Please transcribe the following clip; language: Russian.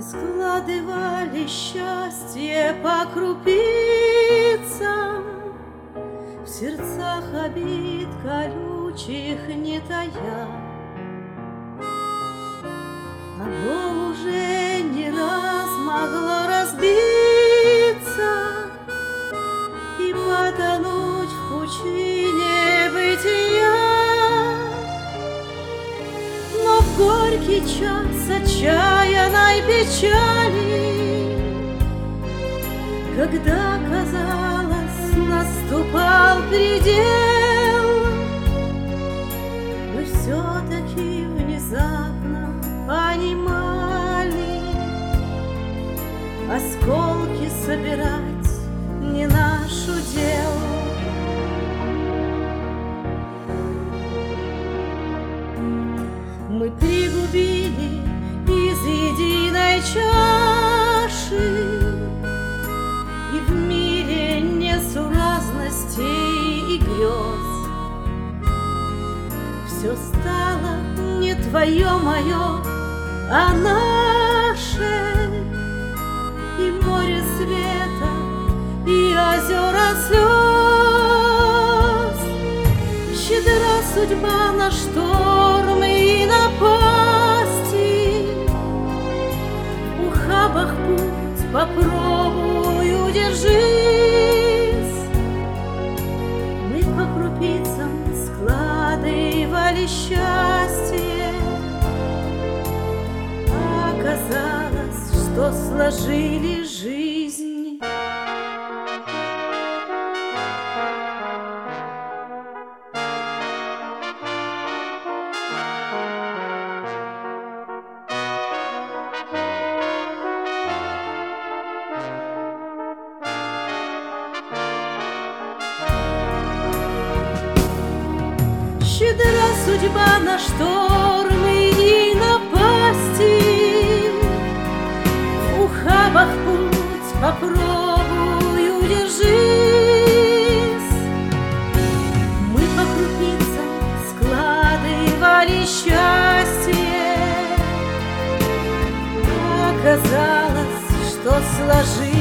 складывали счастье по крупицам, в сердцах обид колючих не тая. Оно уже не раз могло разбиться и потонуть в пучине бытия. Но в горький час отчаянной печали, когда, казалось, наступал предел, мы все-таки внезапно понимали: осколки собирать не наш удел. Мы пригубили из единой чаши, и в мире несуразностей и грез все стало не твое, мое, а наше. И море света, и озера слез. Щедра судьба на штормы и напасти. В ухабах путь попробуй, удержись. Мы по крупицам складывали счастье, оказалось, что сложили жизнь. Щедра судьба на штормы и напасти. В ухабах путь попробуй, удержись. Мы по крупицам складывали счастье, оказалось, что сложилось